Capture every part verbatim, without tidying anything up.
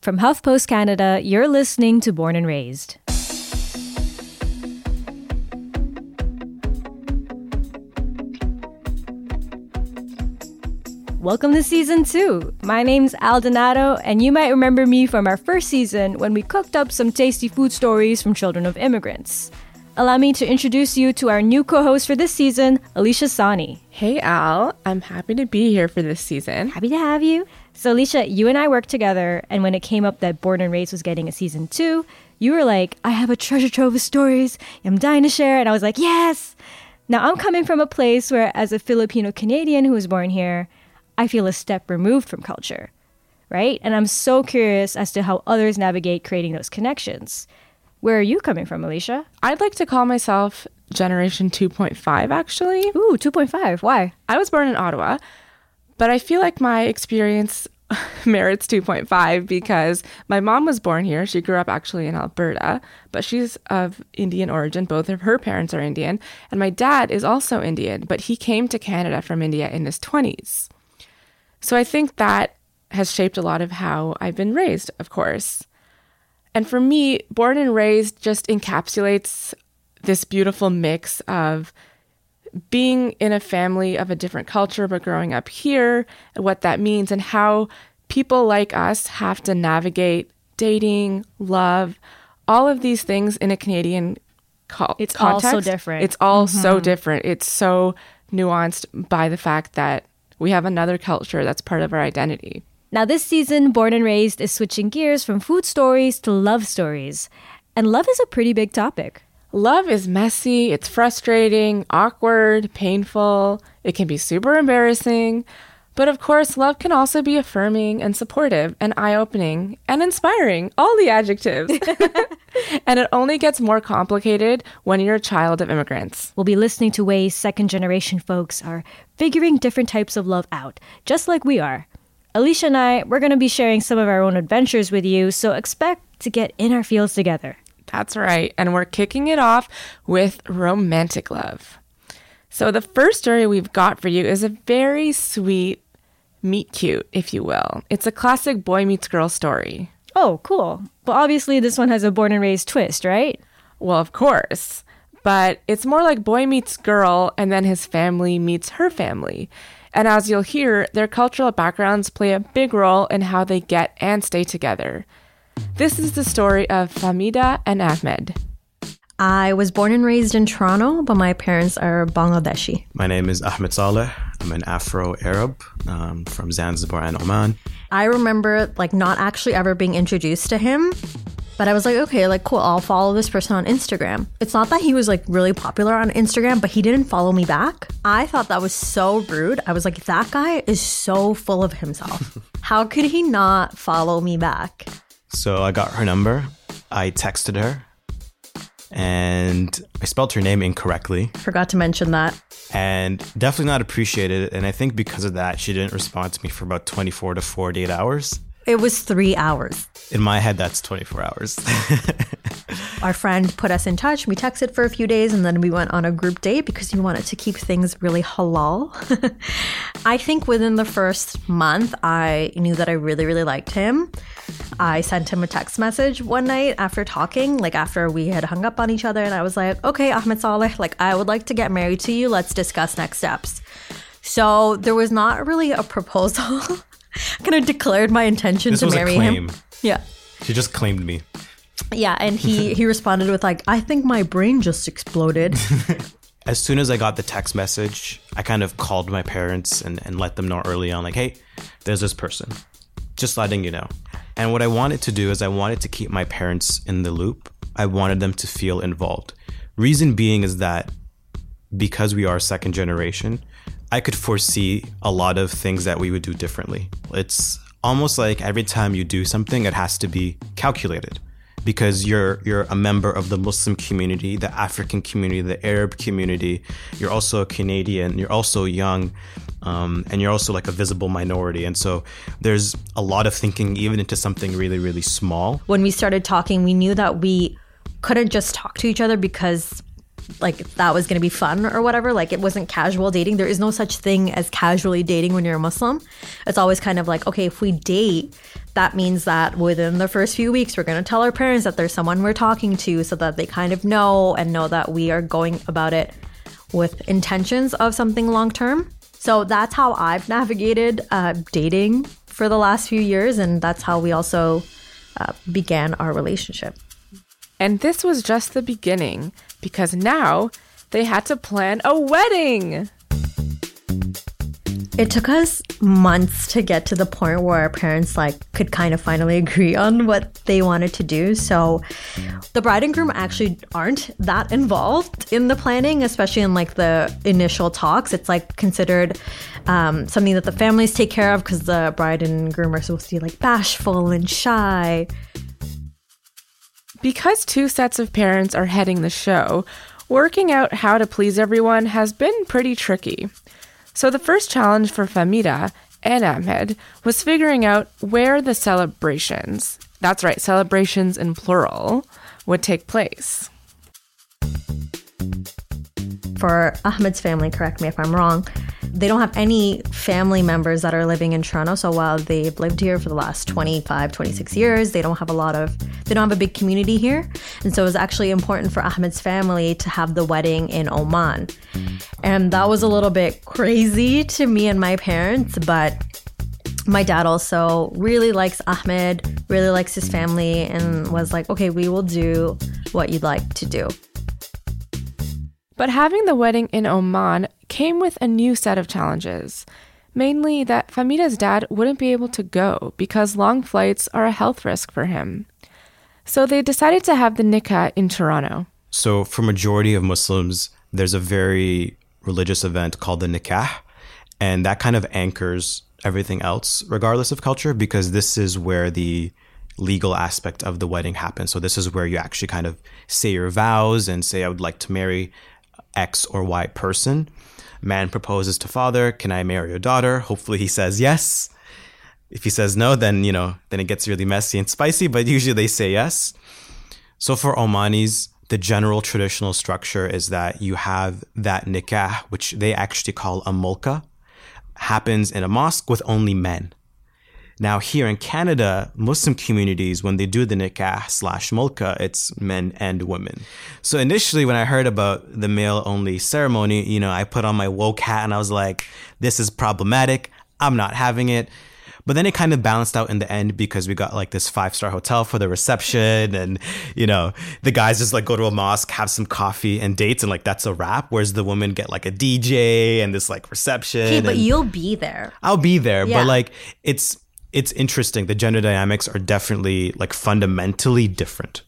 From HuffPost Canada, you're listening to Born and Raised. Welcome to season two. My name's Al Donato, and you might remember me from our first season when we cooked up some tasty food stories from children of immigrants. Allow me to introduce you to our new co-host for this season, Alicia Sani. Hey Al, I'm happy to be here for this season. Happy to have you. So Alicia, you and I worked together, and when it came up that Born and Raised was getting a season two, you were like, I have a treasure trove of stories I'm dying to share, and I was like, yes! Now I'm coming from a place where, as a Filipino Canadian who was born here, I feel a step removed from culture, right? And I'm so curious as to how others navigate creating those connections. Where are you coming from, Alicia? I'd like to call myself Generation two point five, actually. Ooh, two point five. Why? I was born in Ottawa, but I feel like my experience merits two point five because my mom was born here. She grew up actually in Alberta, but she's of Indian origin. Both of her parents are Indian. And my dad is also Indian, but he came to Canada from India in his twenties. So I think that has shaped a lot of how I've been raised, of course. And for me, Born and Raised just encapsulates this beautiful mix of being in a family of a different culture, but growing up here, and what that means, and how people like us have to navigate dating, love, all of these things in a Canadian co- it's context. It's all so different. It's all mm-hmm. so different. It's so nuanced by the fact that we have another culture that's part of our identity. Now this season, Born and Raised is switching gears from food stories to love stories. And love is a pretty big topic. Love is messy, it's frustrating, awkward, painful. It can be super embarrassing. But of course, love can also be affirming and supportive and eye-opening and inspiring. All the adjectives. And it only gets more complicated when you're a child of immigrants. We'll be listening to ways second-generation folks are figuring different types of love out, just like we are. Alicia and I, we're going to be sharing some of our own adventures with you, so expect to get in our feels together. That's right. And we're kicking it off with romantic love. So the first story we've got for you is a very sweet meet cute, if you will. It's a classic boy meets girl story. Oh, cool. But obviously this one has a Born and Raised twist, right? Well, of course. But it's more like boy meets girl and then his family meets her family. And as you'll hear, their cultural backgrounds play a big role in how they get and stay together. This is the story of Fahmida and Ahmed. I was born and raised in Toronto, but my parents are Bangladeshi. My name is Ahmed Saleh. I'm an Afro-Arab um, from Zanzibar and Oman. I remember like not actually ever being introduced to him, but I was like, okay, like cool, I'll follow this person on Instagram. It's not that he was like really popular on Instagram, but he didn't follow me back. I thought that was so rude. I was like, that guy is so full of himself. How could he not follow me back? So I got her number. I texted her. And I spelled her name incorrectly. Forgot to mention that. And definitely not appreciated. And I think because of that, she didn't respond to me for about twenty-four to forty-eight hours. It was three hours. In my head, that's twenty-four hours. Our friend put us in touch. We texted for a few days and then we went on a group date because we wanted to keep things really halal. I think within the first month, I knew that I really, really liked him. I sent him a text message one night after talking, like after we had hung up on each other. And I was like, okay, Ahmed Saleh, like I would like to get married to you. Let's discuss next steps. So there was not really a proposal. I kind of declared my intention this to was marry a claim. him. Yeah. She just claimed me. Yeah, and he, he responded with like, I think my brain just exploded. As soon as I got the text message, I kind of called my parents and, and let them know early on, like, hey, there's this person. Just letting you know. And what I wanted to do is I wanted to keep my parents in the loop. I wanted them to feel involved. Reason being is that because we are second generation, I could foresee a lot of things that we would do differently. It's almost like every time you do something, it has to be calculated. Because you're you're a member of the Muslim community, the African community, the Arab community. You're also a Canadian. You're also young, um, and you're also like a visible minority. And so there's a lot of thinking even into something really, really small. When we started talking, we knew that we couldn't just talk to each other because like that was going to be fun or whatever. Like it wasn't casual dating. There is no such thing as casually dating when you're a Muslim. It's always kind of like, okay, if we date, that means that within the first few weeks, we're going to tell our parents that there's someone we're talking to so that they kind of know and know that we are going about it with intentions of something long term. So that's how I've navigated uh, dating for the last few years. And that's how we also uh, began our relationship. And this was just the beginning, because now they had to plan a wedding. It took us months to get to the point where our parents like could kind of finally agree on what they wanted to do. So the bride and groom actually aren't that involved in the planning, especially in like the initial talks. It's like considered um, something that the families take care of because the bride and groom are supposed to be like bashful and shy. Because two sets of parents are heading the show, working out how to please everyone has been pretty tricky. So the first challenge for Famida and Ahmed was figuring out where the celebrations, that's right, celebrations in plural, would take place. For Ahmed's family, correct me if I'm wrong, they don't have any family members that are living in Toronto. So while they've lived here for the last twenty-five, twenty-six years, they don't have a lot of, they don't have a big community here. And so it was actually important for Ahmed's family to have the wedding in Oman. And that was a little bit crazy to me and my parents, but my dad also really likes Ahmed, really likes his family, and was like, okay, we will do what you'd like to do. But having the wedding in Oman came with a new set of challenges. Mainly that Famida's dad wouldn't be able to go because long flights are a health risk for him. So they decided to have the nikah in Toronto. So for majority of Muslims, there's a very religious event called the nikah, and that kind of anchors everything else regardless of culture, because this is where the legal aspect of the wedding happens. So this is where you actually kind of say your vows and say, I would like to marry X or Y person. Man proposes to father, can I marry your daughter? Hopefully he says yes. If he says no, then, you know, then it gets really messy and spicy, but usually they say yes. So for Omanis, the general traditional structure is that you have that nikah, which they actually call a mulka, happens in a mosque with only men. Now here in Canada, Muslim communities, when they do the nikah slash mulka, it's men and women. So initially when I heard about the male only ceremony, you know, I put on my woke hat and I was like, this is problematic. I'm not having it. But then it kind of balanced out in the end because we got like this five-star hotel for the reception, and, you know, the guys just like go to a mosque, have some coffee and dates, and like that's a wrap. Whereas the women get like a D J and this like reception. Okay, but and you'll be there. I'll be there. Yeah. But like it's it's interesting. The gender dynamics are definitely like fundamentally different.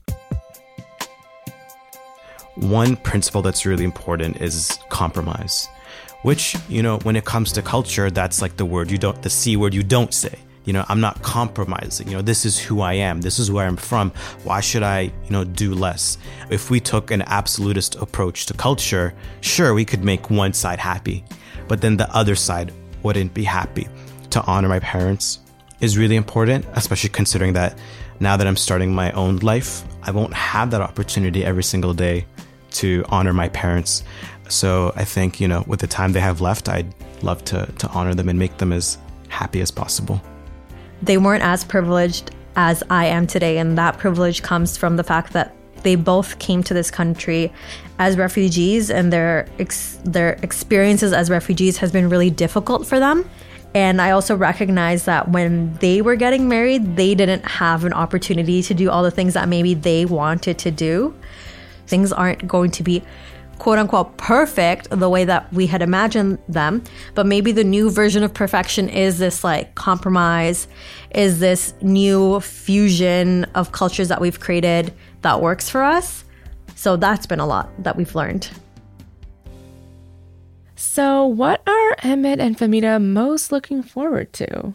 One principle that's really important is compromise. Which, you know, when it comes to culture, that's like the word you don't, the C word you don't say. You know, I'm not compromising. You know, this is who I am. This is where I'm from. Why should I, you know, do less? If we took an absolutist approach to culture, sure, we could make one side happy, but then the other side wouldn't be happy. To honor my parents is really important, especially considering that now that I'm starting my own life, I won't have that opportunity every single day to honor my parents. So I think, you know, with the time they have left, I'd love to to honor them and make them as happy as possible. They weren't as privileged as I am today, and that privilege comes from the fact that they both came to this country as refugees, and their ex- their experiences as refugees has been really difficult for them. And I also recognize that when they were getting married, they didn't have an opportunity to do all the things that maybe they wanted to do. Things aren't going to be quote unquote perfect the way that we had imagined them, but maybe the new version of perfection is this like compromise, is this new fusion of cultures that we've created that works for us. So that's been a lot that we've learned. So what are Ahmed and Famida most looking forward to?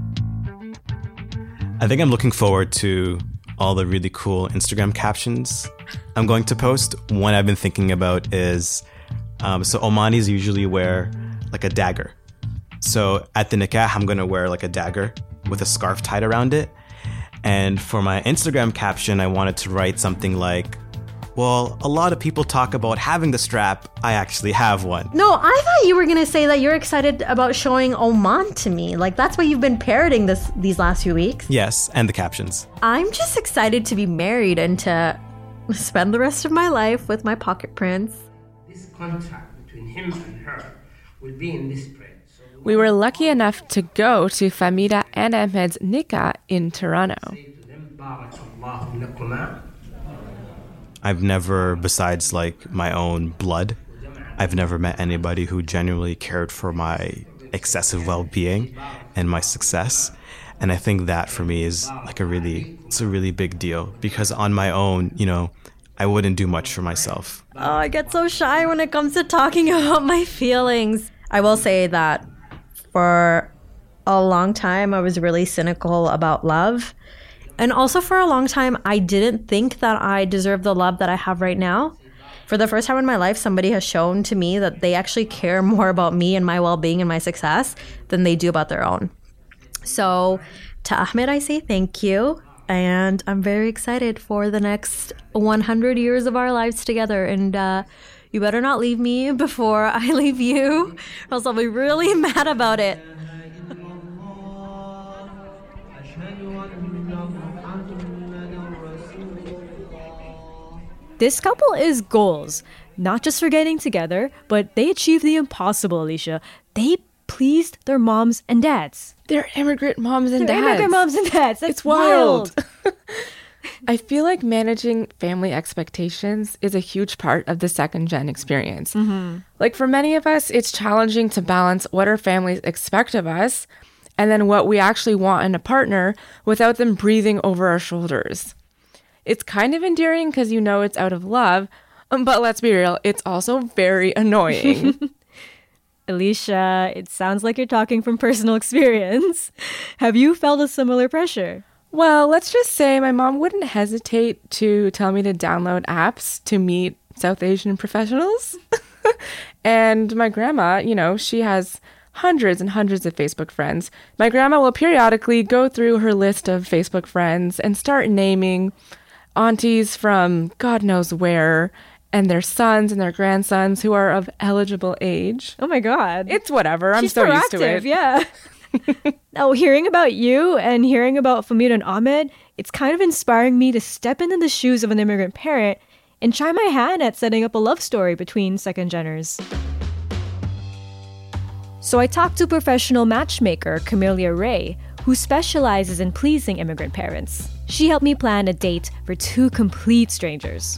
I think I'm looking forward to all the really cool Instagram captions I'm going to post. One I've been thinking about is, um, so Omanis usually wear like a dagger. So at the nikah, I'm going to wear like a dagger with a scarf tied around it. And for my Instagram caption, I wanted to write something like, Well, a lot of people talk about having the strap. I actually have one. No, I thought you were going to say that you're excited about showing Oman to me. Like, that's what you've been parroting this these last few weeks. Yes, and the captions. I'm just excited to be married and to spend the rest of my life with my pocket prince. This contact between him and her will be in this spread. So We were lucky enough to go to Famida and Ahmed's nikah in Toronto. say to them, Barakallahu lakuma. I've never, besides like my own blood, I've never met anybody who genuinely cared for my excessive well-being and my success. And I think that for me is like a really, it's a really big deal because on my own, you know, I wouldn't do much for myself. Oh, I get so shy when it comes to talking about my feelings. I will say that for a long time, I was really cynical about love. And also for a long time, I didn't think that I deserved the love that I have right now. For the first time in my life, somebody has shown to me that they actually care more about me and my well-being and my success than they do about their own. So to Ahmed, I say thank you. And I'm very excited for the next one hundred years of our lives together. And uh, you better not leave me before I leave you, or else I'll be really mad about it. This couple is goals, not just for getting together, but they achieved the impossible, Alicia. They pleased their moms and dads. They're immigrant moms and They're dads. immigrant moms and dads. That's It's wild. wild. I feel like managing family expectations is a huge part of the second gen experience. Like for many of us, it's challenging to balance what our families expect of us and then what we actually want in a partner without them breathing over our shoulders. It's kind of endearing because you know it's out of love, um, but let's be real, it's also very annoying. Alicia, it sounds like you're talking from personal experience. Have you felt a similar pressure? Well, let's just say my mom wouldn't hesitate to tell me to download apps to meet South Asian professionals. And my grandma, you know, she has hundreds and hundreds of Facebook friends. My grandma will periodically go through her list of Facebook friends and start naming aunties from God knows where and their sons and their grandsons who are of eligible age. Oh my God. It's whatever. I'm She's so proactive, used to it. Yeah. Now, hearing about you and hearing about Famida and Ahmed, it's kind of inspiring me to step into the shoes of an immigrant parent and try my hand at setting up a love story between second geners. So I talked to professional matchmaker Camelia Ray, who specializes in pleasing immigrant parents. She helped me plan a date for two complete strangers.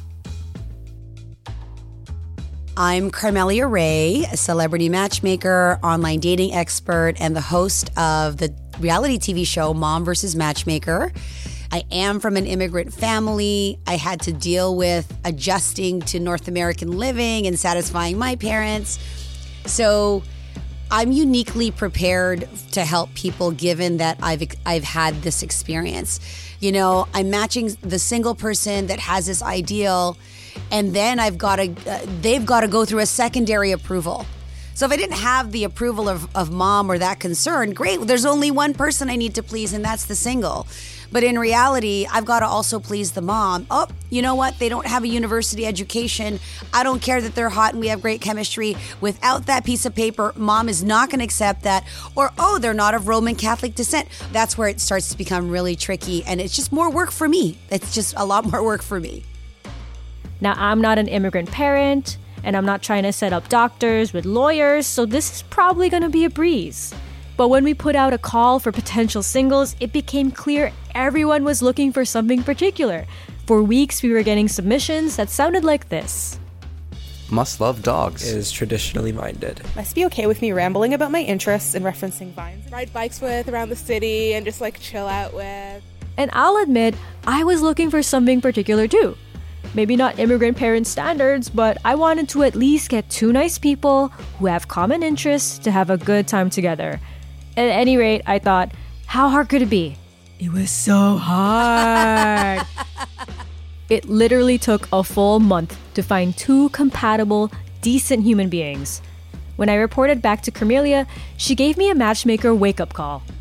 I'm Carmelia Ray, a celebrity matchmaker, online dating expert, and the host of the reality T V show Mom versus Matchmaker. I am from an immigrant family. I had to deal with adjusting to North American living and satisfying my parents. So I'm uniquely prepared to help people given that I've I've had this experience. You know, I'm matching the single person that has this ideal, and then I've got to, uh, they've got to go through a secondary approval. So if I didn't have the approval of, of mom or that concern, great, there's only one person I need to please, and that's the single. But in reality, I've got to also please the mom. Oh, you know what? They don't have a university education. I don't care that they're hot and we have great chemistry. Without that piece of paper, mom is not going to accept that. Or, oh, they're not of Roman Catholic descent. That's where it starts to become really tricky. And it's just more work for me. It's just a lot more work for me. Now, I'm not an immigrant parent, and I'm not trying to set up doctors with lawyers, so this is probably going to be a breeze. But when we put out a call for potential singles, it became clear everyone was looking for something particular. For weeks, we were getting submissions that sounded like this. Must love dogs. Is traditionally minded. Must be okay with me rambling about my interests and referencing vines. Ride bikes with around the city and just like chill out with. And I'll admit, I was looking for something particular too. Maybe not immigrant parent standards, but I wanted to at least get two nice people who have common interests to have a good time together. At any rate, I thought, how hard could it be? It was so hard. It literally took a full month to find two compatible, decent human beings. When I reported back to Carmelia, she gave me a matchmaker wake-up call.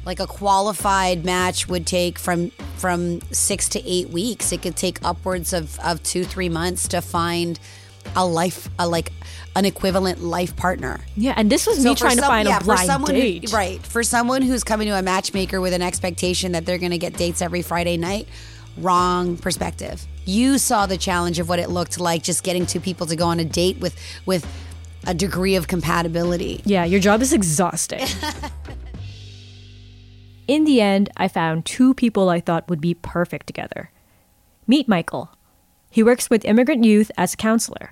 like a qualified match would take from from six to eight weeks. It could take upwards of, of two, three months to find a life, a like an equivalent life partner. Yeah, and this was So me for trying to some- find yeah, a for blind someone who- date. right. For someone who's coming to a matchmaker with an expectation that they're going to get dates every Friday night, wrong perspective. You saw the challenge of what it looked like just getting two people to go on a date with with a degree of compatibility. Yeah, your job is exhausting. In the end, I found two people I thought would be perfect together. Meet Michael. He works with immigrant youth as a counselor.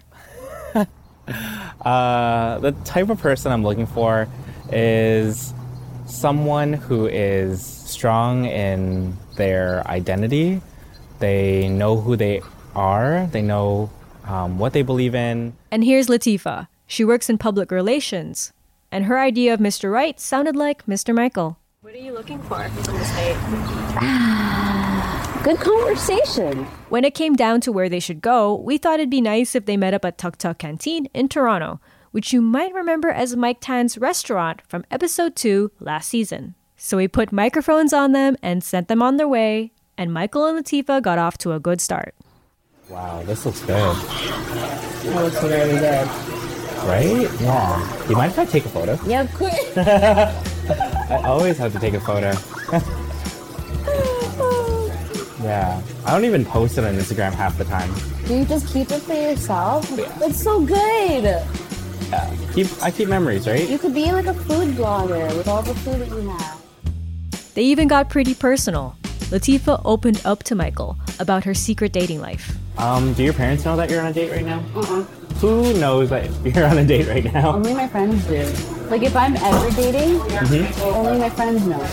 Uh, the type of person I'm looking for is someone who is strong in their identity. They know who they are. They know um, what they believe in. And here's Latifa. She works in public relations. And her idea of Mister Right sounded like Mister Michael. What are you looking for in this date? Good conversation. When it came down to where they should go, we thought it'd be nice if they met up at Tuk Tuk Canteen in Toronto, which you might remember as Mike Tan's restaurant from episode two last season. So we put microphones on them and sent them on their way, and Michael and Latifa got off to a good start. Wow, this looks good. That looks really good. Right? Yeah. Do you mind if I take a photo? Yeah, of course. I always have to take a photo. Yeah. I don't even post it on Instagram half the time. Do you just keep it for yourself? That's so good. Yeah. Keep I keep memories, right? You could be like a food blogger with all the food that you have. They even got pretty personal. Latifa opened up to Michael about her secret dating life. Um, do your parents know that you're on a date right now? Uh-uh. Who knows that you're on a date right now? Only my friends do. Like if I'm ever dating, only my friends know.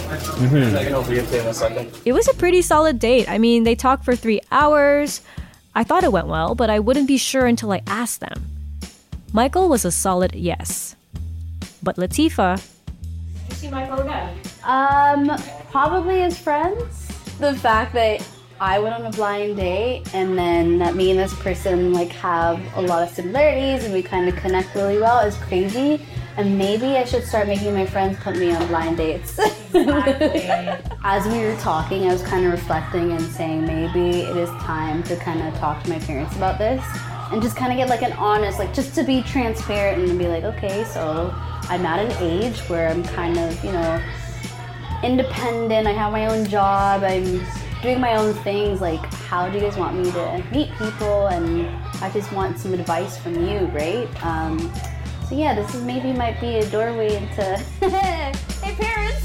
It was a pretty solid date. I mean, they talked for three hours. I thought it went well, but I wouldn't be sure until I asked them. Michael was a solid yes. But Latifa... You see Michael again? Um, probably as friends. The fact that I went on a blind date and then that me and this person like have a lot of similarities and we kind of connect really well is crazy. And maybe I should start making my friends put me on blind dates. As we were talking, I was kind of reflecting and saying maybe it is time to kind of talk to my parents about this and just kind of get like an honest, like just to be transparent and be like, okay, so I'm at an age where I'm kind of, you know, independent, I have my own job, I'm doing my own things, like how do you guys want me to meet people, and I just want some advice from you, right? Um, so yeah, this is maybe might be a doorway into, hey parents,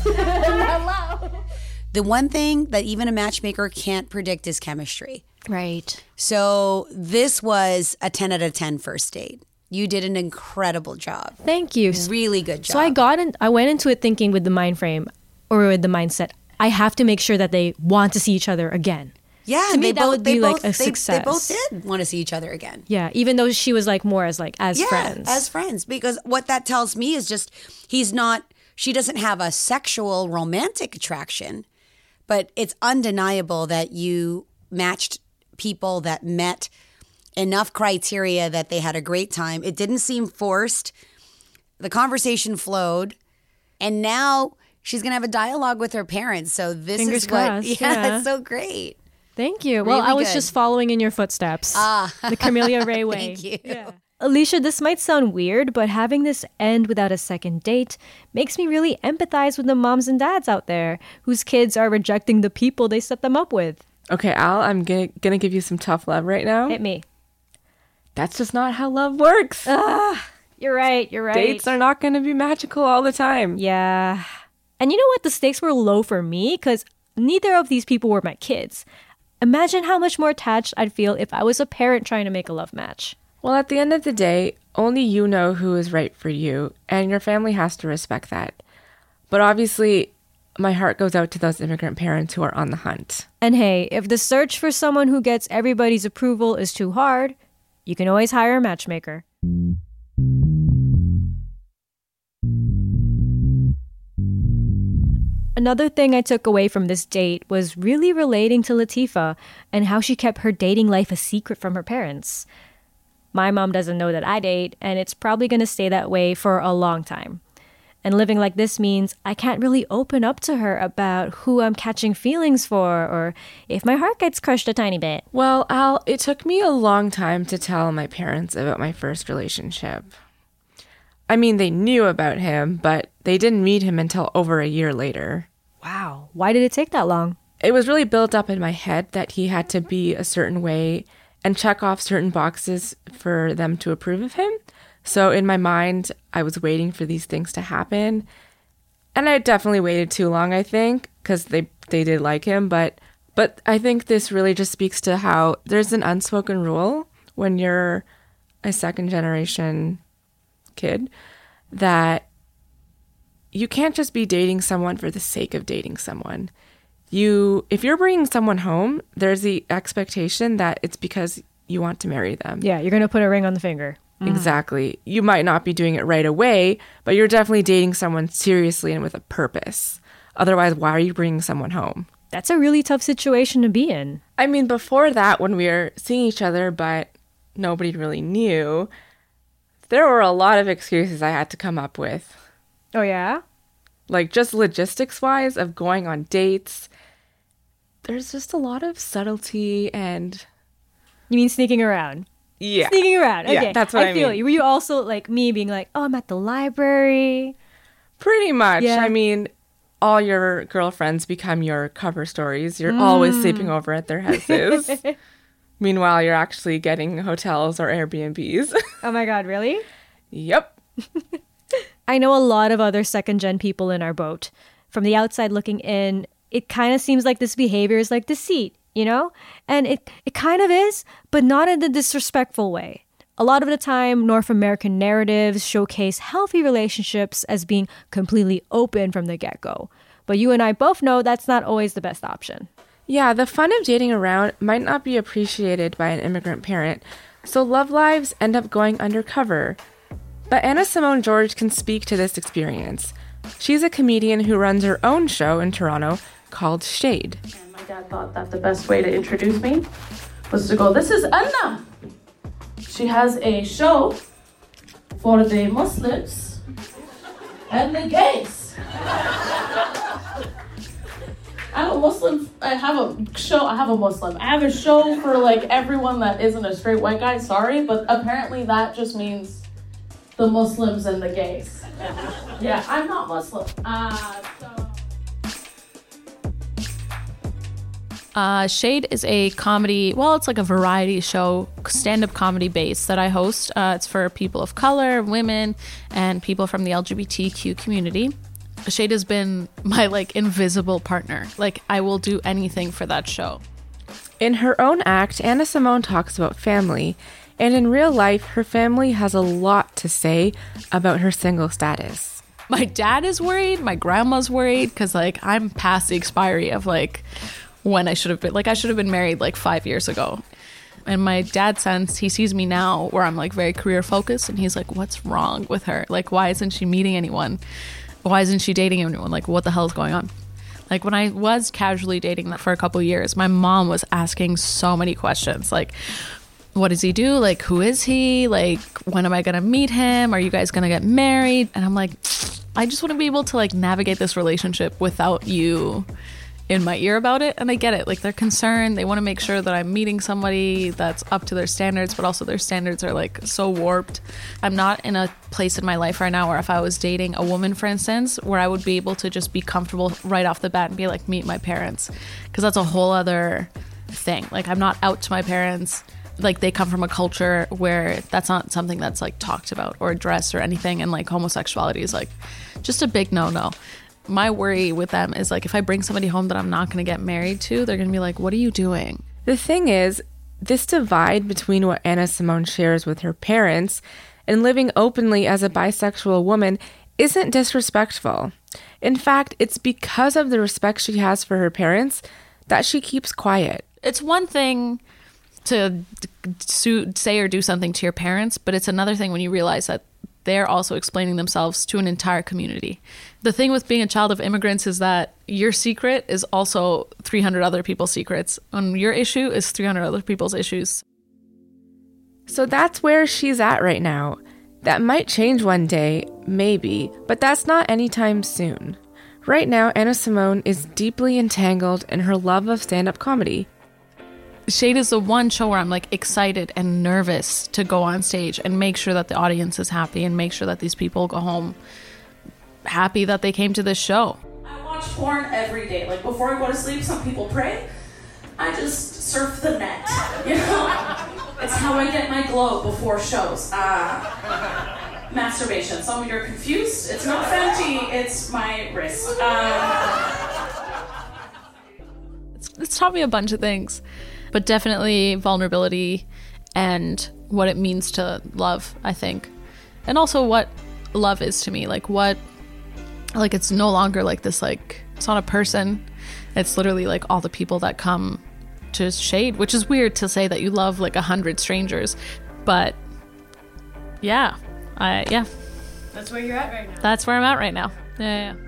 hello. The one thing that even a matchmaker can't predict is chemistry. Right. So this was a ten out of ten first date. You did an incredible job. Thank you. Really good job. So I got in, I went into it thinking with the mind frame or with the mindset, I have to make sure that they want to see each other again. Yeah, to me they that both, would they be both, like a they, success. They both did want to see each other again. Yeah, even though she was like more as like as yeah, friends. as friends. Because what that tells me is just he's not. She doesn't have a sexual romantic attraction, but it's undeniable that you matched people that met enough criteria that they had a great time. It didn't seem forced. The conversation flowed, and now she's gonna have a dialogue with her parents. So this Fingers is what. crossed, Yeah, yeah. it's so great. Thank you. Well, Really I was good. just following in your footsteps. Ah. The Camellia Ray way. Thank you. Yeah. Alicia, this might sound weird, but having this end without a second date makes me really empathize with the moms and dads out there whose kids are rejecting the people they set them up with. Okay, Al, I'm gonna, gonna give you some tough love right now. Hit me. That's just not how love works. Ah, you're right. You're right. Dates are not gonna be magical all the time. Yeah. And you know what? The stakes were low for me because neither of these people were my kids. Imagine how much more attached I'd feel if I was a parent trying to make a love match. Well, at the end of the day, only you know who is right for you, and your family has to respect that. But obviously, my heart goes out to those immigrant parents who are on the hunt. And hey, if the search for someone who gets everybody's approval is too hard, you can always hire a matchmaker. Another thing I took away from this date was really relating to Latifa and how she kept her dating life a secret from her parents. My mom doesn't know that I date, and it's probably going to stay that way for a long time. And living like this means I can't really open up to her about who I'm catching feelings for or if my heart gets crushed a tiny bit. Well, Al, it took me a long time to tell my parents about my first relationship. I mean, they knew about him, but they didn't meet him until over a year later. Wow. Why did it take that long? It was really built up in my head that he had to be a certain way and check off certain boxes for them to approve of him. So in my mind, I was waiting for these things to happen. And I definitely waited too long, I think, because they, they did like him. But but I think this really just speaks to how there's an unspoken rule when you're a second generation kid that you can't just be dating someone for the sake of dating someone. You, if you're bringing someone home, there's the expectation that it's because you want to marry them. Yeah, you're going to put a ring on the finger. Exactly. You might not be doing it right away, but you're definitely dating someone seriously and with a purpose. Otherwise, why are you bringing someone home? That's a really tough situation to be in. I mean, before that, when we were seeing each other, but nobody really knew, there were a lot of excuses I had to come up with. Oh, yeah? Like, just logistics-wise of going on dates. There's just a lot of subtlety and... You mean sneaking around? Yeah. Sneaking around. Okay. Yeah, that's what I, I feel mean. you. Were you also like me being like, oh, I'm at the library? Pretty much. Yeah. I mean, all your girlfriends become your cover stories. You're mm. always sleeping over at their houses. Meanwhile, you're actually getting hotels or Airbnbs. Oh my God, really? Yep. I know a lot of other second gen people in our boat. From the outside looking in, it kind of seems like this behavior is like deceit. You know? And it, it kind of is, but not in the disrespectful way. A lot of the time, North American narratives showcase healthy relationships as being completely open from the get-go. But you and I both know that's not always the best option. Yeah, the fun of dating around might not be appreciated by an immigrant parent, so love lives end up going undercover. But Anna Simone George can speak to this experience. She's a comedian who runs her own show in Toronto called Shade. My dad thought that the best way to introduce me was to go, this is Anna. She has a show for the Muslims and the gays. I have a Muslim, I have a show, I have a Muslim. I have a show for like everyone that isn't a straight white guy, sorry, but apparently that just means the Muslims and the gays. Yeah, I'm not Muslim. Uh, so... Uh, Shade is a comedy, well, it's like a variety show, stand-up comedy base that I host. Uh, it's for people of color, women, and people from the L G B T Q community. Shade has been my, like, invisible partner. Like, I will do anything for that show. In her own act, Anna Simone talks about family, and in real life, her family has a lot to say about her single status. My dad is worried, my grandma's worried, because, like, I'm past the expiry of, like... when I should have been, like, I should have been married like five years ago. And my dad sense, he sees me now where I'm like very career focused and he's like, what's wrong with her? Like, why isn't she meeting anyone? Why isn't she dating anyone? Like, what the hell is going on? Like, when I was casually dating that for a couple of years, my mom was asking so many questions. Like, what does he do? Like, who is he? Like, when am I going to meet him? Are you guys going to get married? And I'm like, I just want to be able to like navigate this relationship without you in my ear about it. And I get it. Like, they're concerned. They want to make sure that I'm meeting somebody that's up to their standards, but also their standards are like so warped. I'm not in a place in my life right now where if I was dating a woman, for instance, where I would be able to just be comfortable right off the bat and be like, meet my parents. Because that's a whole other thing. Like, I'm not out to my parents. Like, they come from a culture where that's not something that's like talked about or addressed or anything. And like homosexuality is like just a big no-no. My worry with them is like, if I bring somebody home that I'm not going to get married to, they're going to be like, what are you doing? The thing is, this divide between what Anna Simone shares with her parents and living openly as a bisexual woman isn't disrespectful. In fact, it's because of the respect she has for her parents that she keeps quiet. It's one thing to say or do something to your parents, but it's another thing when you realize that they're also explaining themselves to an entire community. The thing with being a child of immigrants is that your secret is also three hundred other people's secrets, and your issue is three hundred other people's issues. So that's where she's at right now, That might change one day, maybe, but that's not anytime soon. Right now, Anna Simone is deeply entangled in her love of stand-up comedy. Shade is the one show where I'm like excited and nervous to go on stage and make sure that the audience is happy and make sure that these people go home happy that they came to this show. I watch porn every day. Like before I go to sleep, some people pray. I just surf the net. You know? It's how I get my glow before shows. Uh, masturbation. Some of you are confused. It's not Fenty, it's my wrist. Um, it's, it's taught me a bunch of things. But definitely vulnerability and what it means to love, I think. And also what love is to me. Like what, like it's no longer like this, like, it's not a person. It's literally like all the people that come to Shade, which is weird to say that you love like a hundred strangers. But yeah, I, yeah. That's where you're at right now. That's where I'm at right now. Yeah, yeah.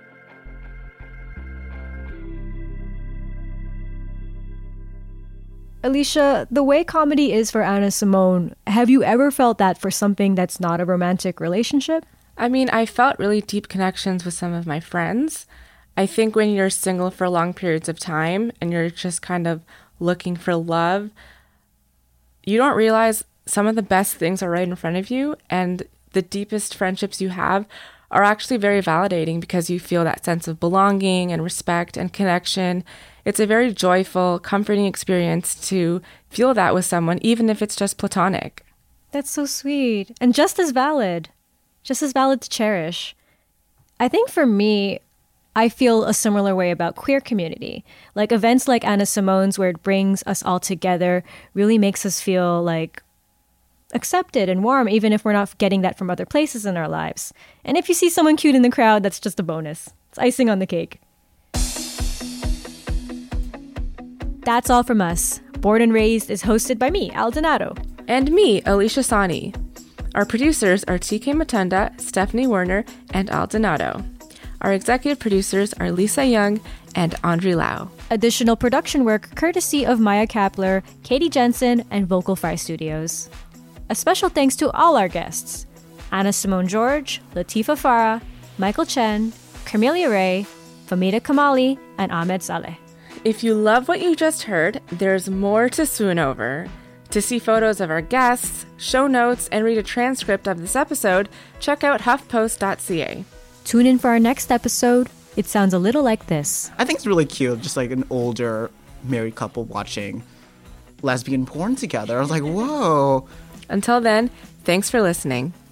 Alicia, the way comedy is for Anna Simone, have you ever felt that for something that's not a romantic relationship? I mean, I felt really deep connections with some of my friends. I think when you're single for long periods of time and you're just kind of looking for love, you don't realize some of the best things are right in front of you, and the deepest friendships you have are actually very validating because you feel that sense of belonging and respect and connection. It's a very joyful, comforting experience to feel that with someone, even if it's just platonic. That's so sweet. And just as valid. Just as valid to cherish. I think for me, I feel a similar way about queer community. Like events like Anna Simone's, where it brings us all together, really makes us feel like accepted and warm, even if we're not getting that from other places in our lives. And if you see someone cute in the crowd, that's just a bonus. It's icing on the cake. That's all from us. Born and Raised is hosted by me, Al Donato. And me, Alicia Sani. Our producers are T K Matunda, Stephanie Werner, and Al Donato. Our executive producers are Lisa Young and Andre Lau. Additional production work courtesy of Maya Kapler, Katie Jensen, and Vocal Fry Studios. A special thanks to all our guests: Anna Simone George, Latifa Farah, Michael Chen, Camelia Ray, Famida Kamali, and Ahmed Saleh. If you love what you just heard, there's more to swoon over. To see photos of our guests, show notes, and read a transcript of this episode, check out huff post dot c a. Tune in for our next episode. It sounds a little like this. I think it's really cute, just like an older married couple watching lesbian porn together. I was like, whoa. Until then, thanks for listening.